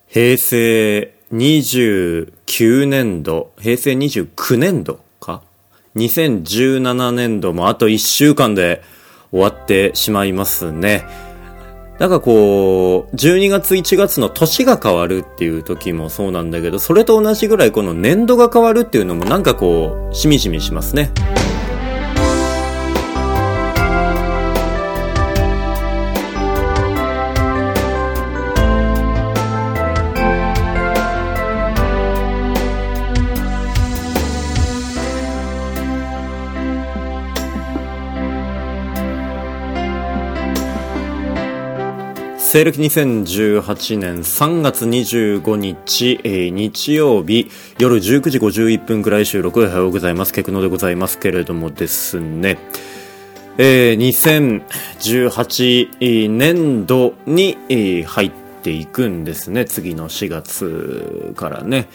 平成29年度、平成29年度か ?2017 年度もあと1週間で終わってしまいますね。なんかこう、12月1月の年が変わるっていう時もそうなんだけど、それと同じぐらいこの年度が変わるっていうのもなんかこう、しみじみしますね。西暦2018年3月25日、日曜日夜19時51分くらい収録。おはようございます。ケクノでございますけれどもですね、2018年度に入っていくんですね。次の4月からね。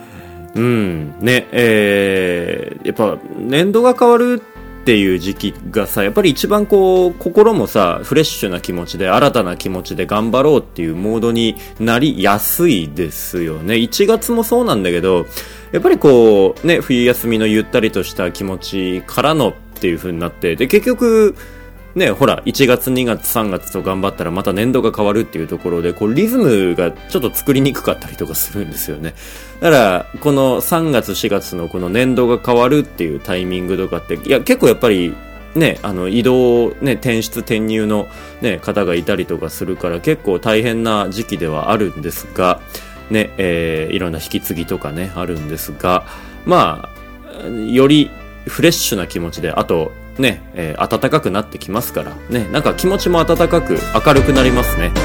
やっぱ年度が変わるっていう時期がさ、やっぱり一番こう心もさフレッシュな気持ちで新たな気持ちで頑張ろうっていうモードになりやすいですよね。1月もそうなんだけど、やっぱりこうね、冬休みのゆったりとした気持ちからのっていう風になって、で結局ね、ほら1月2月3月と頑張ったらまた年度が変わるっていうところで、こうリズムがちょっと作りにくかったりとかするんですよね。だからこの3月4月のこの年度が変わるっていうタイミングとかって、いや結構やっぱりね、移動ね、転出転入のね方がいたりとかするから結構大変な時期ではあるんですがね、いろんな引き継ぎとかねあるんですが、まあよりフレッシュな気持ちで、あとね、暖かくなってきますからね、なんか気持ちも暖かく明るくなりますね。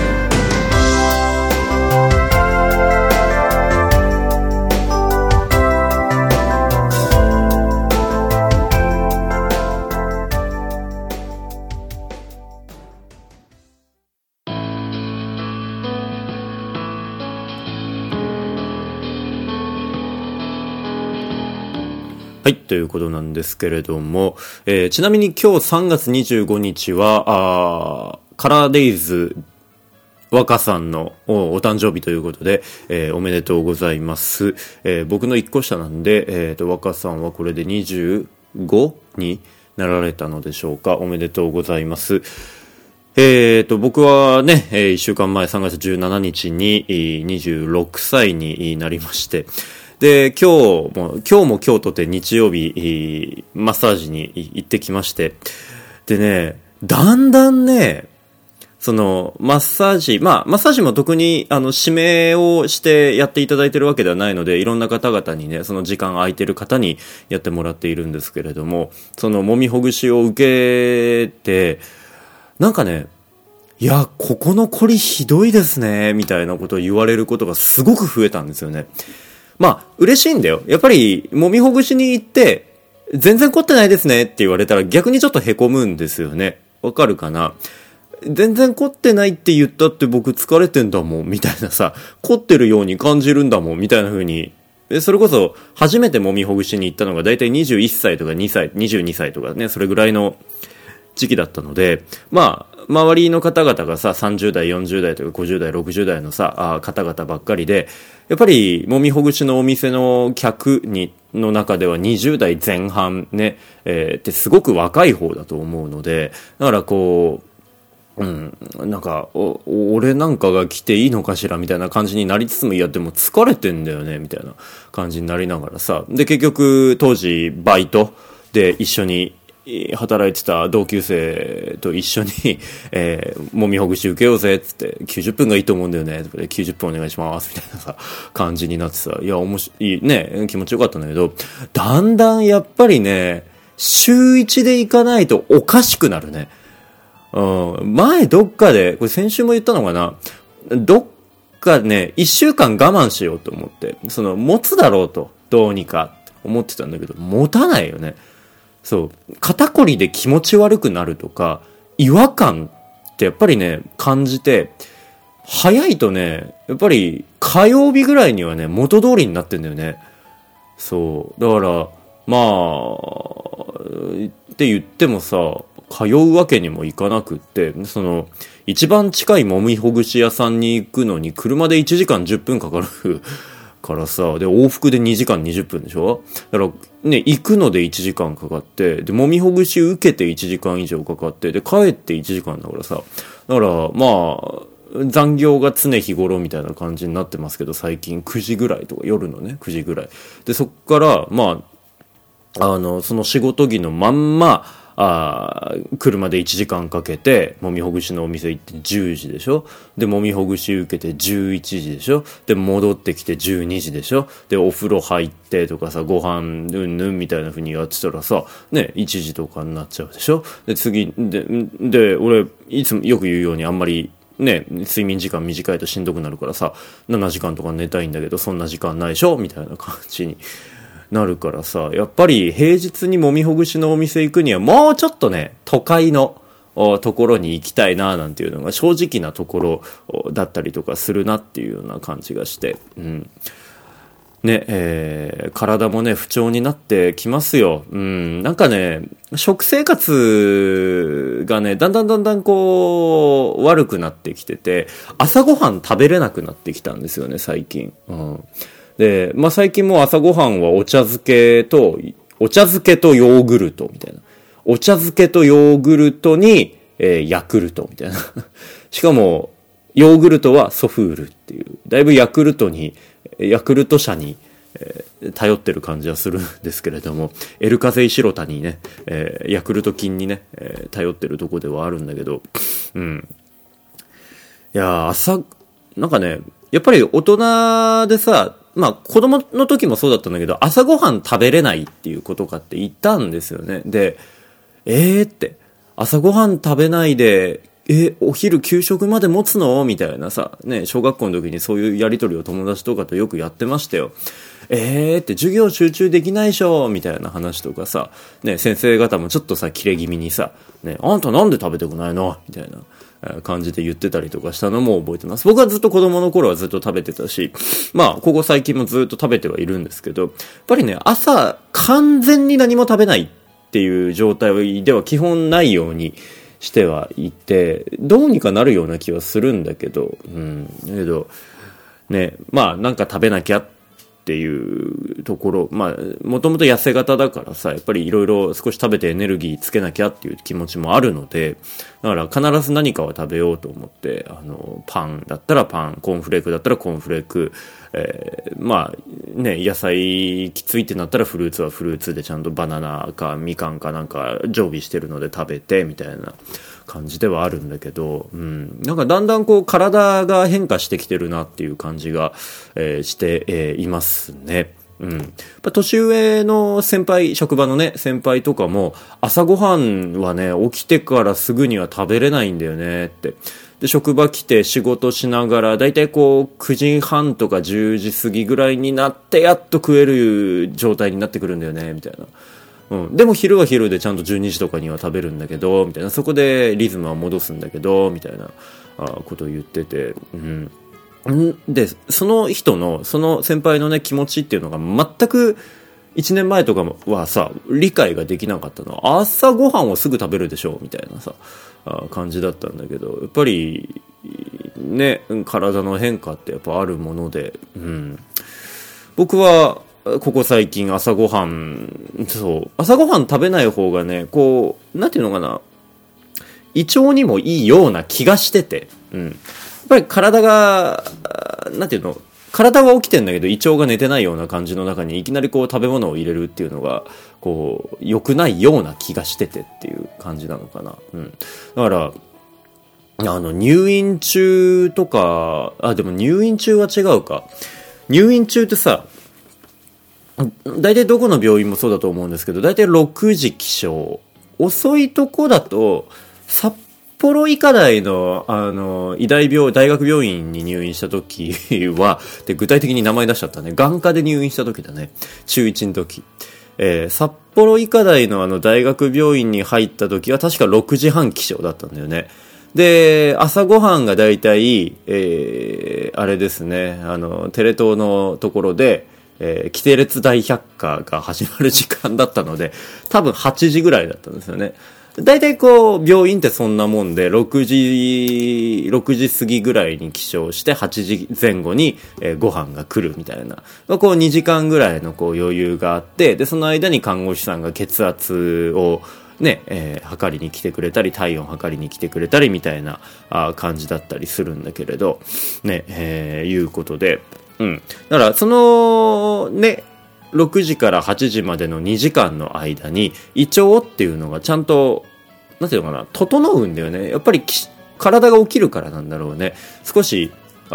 はい、ということなんですけれども、ちなみに今日3月25日は、カラーデイズ若さんのお誕生日ということで、おめでとうございます。僕の1個下なんで、若さんはこれで25になられたのでしょうか。おめでとうございます。僕はね、1週間前3月17日に26歳になりまして、で、今日も今日とて日曜日、マッサージに行ってきまして。でね、だんだんね、その、マッサージも特に、指名をしてやっていただいてるわけではないので、いろんな方々にね、その時間空いてる方にやってもらっているんですけれども、その揉みほぐしを受けて、なんかね、いや、ここの凝りひどいですね、みたいなことを言われることがすごく増えたんですよね。まあ、嬉しいんだよ。やっぱり、揉みほぐしに行って、全然凝ってないですねって言われたら逆にちょっと凹むんですよね。わかるかな？全然凝ってないって言ったって僕疲れてんだもん、みたいなさ、凝ってるように感じるんだもん、みたいな風に。それこそ、初めて揉みほぐしに行ったのがだいたい21歳とか2歳、22歳とかね、それぐらいの時期だったので、まあ、周りの方々がさ、30代、40代とか50代、60代のさ、方々ばっかりで、やっぱり、揉みほぐしのお店の客の中では20代前半ね、ってすごく若い方だと思うので、だからこう、なんか、俺なんかが来ていいのかしらみたいな感じになりつつも、いやでも疲れてんだよね、みたいな感じになりながらさ、で結局当時バイトで一緒に働いてた同級生と一緒に、揉みほぐし受けようぜっつって90分がいいと思うんだよねとかで90分お願いしますみたいなさ感じになってさ、いや面白いね、気持ちよかったんだけど、だんだんやっぱりね週1で行かないとおかしくなるね。前どっかでこれ先週も言ったのかな、どっかね1週間我慢しようと思って、その持つだろうとどうにか思ってたんだけど持たないよね。そう、肩こりで気持ち悪くなるとか違和感ってやっぱりね感じて、早いとねやっぱり火曜日ぐらいにはね元通りになってんだよね。そうだからまあって言ってもさ、 通うわけにもいかなくって、一番近いもみほぐし屋さんに行くのに車で1時間10分かかるからさ、で、往復で2時間20分でしょ？だから、ね、行くので1時間かかって、で、もみほぐし受けて1時間以上かかって、で、帰って1時間だからさ、だから、まあ、残業が常日頃みたいな感じになってますけど、最近9時ぐらいとか、夜のね、9時ぐらい。で、そっから、まあ、その仕事着のまんま、車で1時間かけて、もみほぐしのお店行って10時でしょ？で、もみほぐし受けて11時でしょ？で、戻ってきて12時でしょ？で、お風呂入ってとかさ、ご飯うんぬんみたいな風にやってたらさ、ね、1時とかになっちゃうでしょ？で、で、俺、いつもよく言うようにあんまり、ね、睡眠時間短いとしんどくなるからさ、7時間とか寝たいんだけど、そんな時間ないでしょみたいな感じになるからさ、やっぱり平日にもみほぐしのお店行くにはもうちょっとね、都会のところに行きたいななんていうのが正直なところだったりとかするなっていうような感じがして、ね、体もね、不調になってきますよ。なんかね、食生活がね、だんだんこう、悪くなってきてて、朝ごはん食べれなくなってきたんですよね、最近。で、まあ、最近もう朝ごはんはお茶漬けとヨーグルトみたいな。お茶漬けとヨーグルトに、ヤクルトみたいな。しかも、ヨーグルトはソフールっていう、だいぶヤクルト社に、頼ってる感じはするんですけれども、エルカゼイシロタにね、ヤクルト菌にね、頼ってるとこではあるんだけど、いやなんかね、やっぱり大人でさ、まあ子供の時もそうだったんだけど、朝ごはん食べれないっていうことかって言ったんですよね。で、って朝ごはん食べないでお昼給食まで持つのみたいなさ、ね、小学校の時にそういうやりとりを友達とかとよくやってましたよ。って授業集中できないでしょみたいな話とかさ、ね、先生方もちょっとさ、キレ気味にさ、ね、あんたなんで食べてこないのみたいな感じで言ってたりとかしたのも覚えてます。僕はずっと子供の頃はずっと食べてたし、まあ、ここ最近もずっと食べてはいるんですけど、やっぱりね、朝完全に何も食べないっていう状態では基本ないようにしてはいて、どうにかなるような気はするんだけど、だけど、ね、まあなんか食べなきゃっていうところ、まあもともと痩せ型だからさ、やっぱりいろいろ少し食べてエネルギーつけなきゃっていう気持ちもあるので、だから必ず何かは食べようと思って、パンだったらパン、コーンフレークだったらコーンフレーク、まあね、野菜きついってなったらフルーツはフルーツでちゃんとバナナかみかんかなんか常備してるので食べてみたいな感じではあるんだけど、なんかだんだんこう体が変化してきてるなっていう感じが、して、いますね。やっぱ年上の先輩、職場のね、先輩とかも、朝ごはんはね、起きてからすぐには食べれないんだよねって。で、職場来て仕事しながら、だいたいこう、9時半とか10時過ぎぐらいになって、やっと食える状態になってくるんだよね、みたいな。でも昼は昼でちゃんと12時とかには食べるんだけど、みたいな。そこでリズムは戻すんだけど、みたいなことを言ってて、で、その人の、その先輩のね、気持ちっていうのが全く1年前とかはさ、理解ができなかったのは、朝ごはんをすぐ食べるでしょみたいなさ、感じだったんだけど、やっぱり、ね、体の変化ってやっぱあるもので、僕は、ここ最近朝ごはん食べない方がね、こう、なんていうのかな、胃腸にもいいような気がしてて、やっぱり体が、なんていうの、体は起きてんだけど胃腸が寝てないような感じの中にいきなりこう食べ物を入れるっていうのが、こう、良くないような気がしててっていう感じなのかな。だから、入院中とか、でも入院中は違うか。入院中ってさ、大体どこの病院もそうだと思うんですけど、大体6時起床。遅いとこだと、札幌医科大の、大学病院に入院した時は、で、具体的に名前出しちゃったね。眼科で入院した時だね。中1の時。札幌医科大の大学病院に入った時は確か6時半起床だったんだよね。で、朝ごはんが大体、あれですね、テレ東のところで、キテレツ大百科が始まる時間だったので、多分8時ぐらいだったんですよね。 大体こう、病院ってそんなもんで、6時過ぎぐらいに起床して、8時前後に、ご飯が来るみたいな。こう、2時間ぐらいのこう余裕があって、で、その間に看護師さんが血圧を、ね、測りに来てくれたり、体温測りに来てくれたりみたいな感じだったりするんだけれど、ね、いうことで、だから、その、ね、6時から8時までの2時間の間に胃腸っていうのがちゃんとなんていうのかな整うんだよね。やっぱり体が起きるからなんだろうね。少し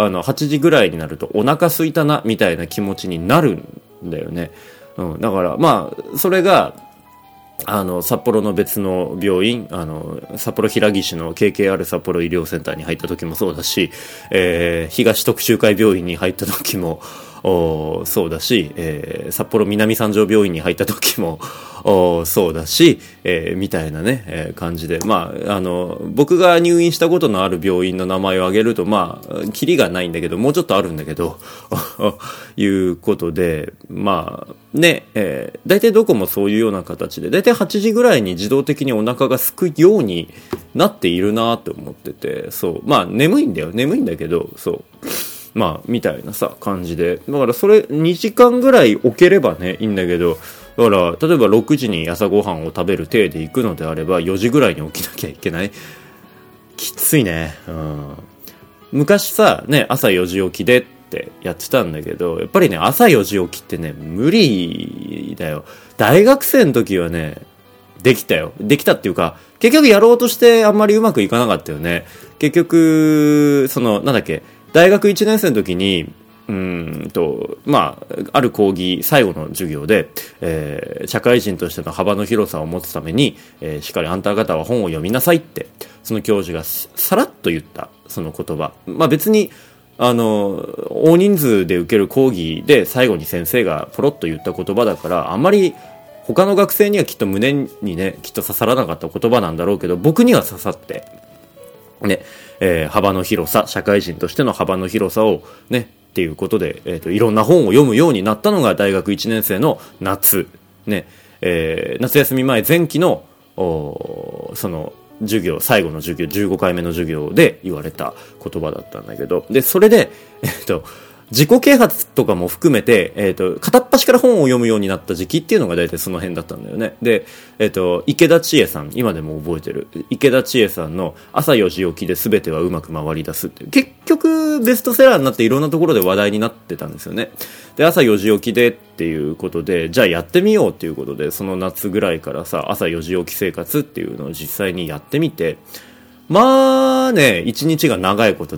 8時ぐらいになるとお腹空いたなみたいな気持ちになるんだよね。だからまあそれが札幌の別の病院、札幌平岸の KKR 札幌医療センターに入った時もそうだし、東徳洲会病院に入った時もそうだし、札幌南三条病院に入った時もそうだし、みたいなね、感じで、まあ、僕が入院したことのある病院の名前を挙げると、まあ、キリがないんだけど、もうちょっとあるんだけど、いうことで、まあ、ね、大体どこもそういうような形で、大体8時ぐらいに自動的にお腹が空くようになっているなって思ってて、そう、まあ、眠いんだけど、そう。まあ、みたいなさ、感じで。だからそれ、2時間ぐらい置ければね、いいんだけど、だから、例えば6時に朝ごはんを食べる体で行くのであれば、4時ぐらいに起きなきゃいけない。きついね。昔さ、ね、朝4時起きでってやってたんだけど、やっぱりね、朝4時起きってね、無理だよ。大学生の時はね、できたよ。できたっていうか、結局やろうとしてあんまりうまくいかなかったよね。結局、なんだっけ、大学1年生の時に、まあ、ある講義、最後の授業で、社会人としての幅の広さを持つために、しっかりあんた方は本を読みなさいって、その教授がさらっと言った、その言葉。まあ別に、大人数で受ける講義で最後に先生がポロッと言った言葉だから、あんまり他の学生にはきっと胸にね、きっと刺さらなかった言葉なんだろうけど、僕には刺さって、ね、幅の広さ、社会人としての幅の広さをね、っていうことで、いろんな本を読むようになったのが大学1年生の夏、ね、夏休み前前期の、その授業、最後の授業、15回目の授業で言われた言葉だったんだけど、で、それで、自己啓発とかも含めて、片っ端から本を読むようになった時期っていうのが大体その辺だったんだよね。で、池田千恵さん、今でも覚えてる。池田千恵さんの朝4時起きで全てはうまく回り出すっていう。結局、ベストセラーになっていろんなところで話題になってたんですよね。で、朝4時起きでっていうことで、じゃあやってみようっていうことで、その夏ぐらいからさ、朝4時起き生活っていうのを実際にやってみて、まあね、一日が長いこと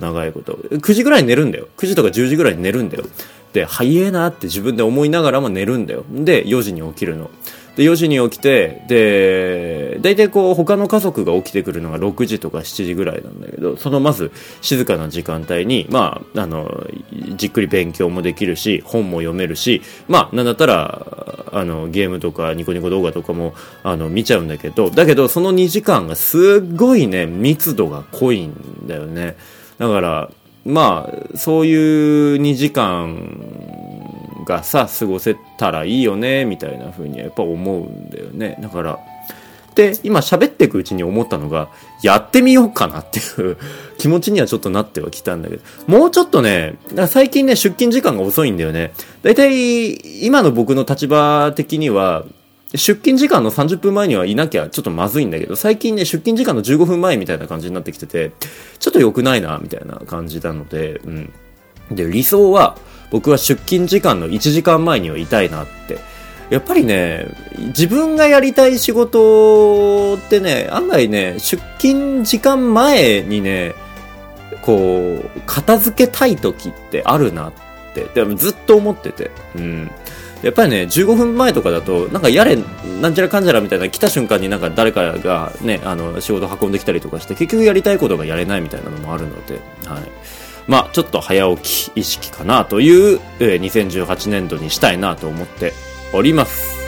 。9時ぐらいに寝るんだよ。9時とか10時ぐらいに寝るんだよ。で、早えなって自分で思いながらも寝るんだよ。で、4時に起きるの。で、4時に起きて、で、大体こう他の家族が起きてくるのが6時とか7時ぐらいなんだけど、そのまず静かな時間帯に、まあ、じっくり勉強もできるし、本も読めるし、まあ、なんだったら、ゲームとかニコニコ動画とかも、見ちゃうんだけど、その2時間がすっごいね、密度が濃いんだよね。だから、まあ、そういう2時間がさ、過ごせたらいいよね、みたいな風にやっぱ思うんだよね。だから、で、今喋っていくうちに思ったのが、やってみようかなっていう気持ちにはちょっとなってはきたんだけど、もうちょっとね、最近ね、出勤時間が遅いんだよね。だいたい、今の僕の立場的には、出勤時間の30分前にはいなきゃちょっとまずいんだけど、最近ね、出勤時間の15分前みたいな感じになってきてて、ちょっと良くないな、みたいな感じなので、で、理想は、僕は出勤時間の1時間前にはいたいなって。やっぱりね、自分がやりたい仕事ってね、案外ね、出勤時間前にね、こう、片付けたい時ってあるなって、でもずっと思ってて。やっぱりね、15分前とかだと、なんかやれ、なんちゃらかんちゃらみたいな来た瞬間になんか誰かがね、仕事運んできたりとかして、結局やりたいことがやれないみたいなのもあるので、はい。まあ、ちょっと早起き意識かなという、2018年度にしたいなと思っております。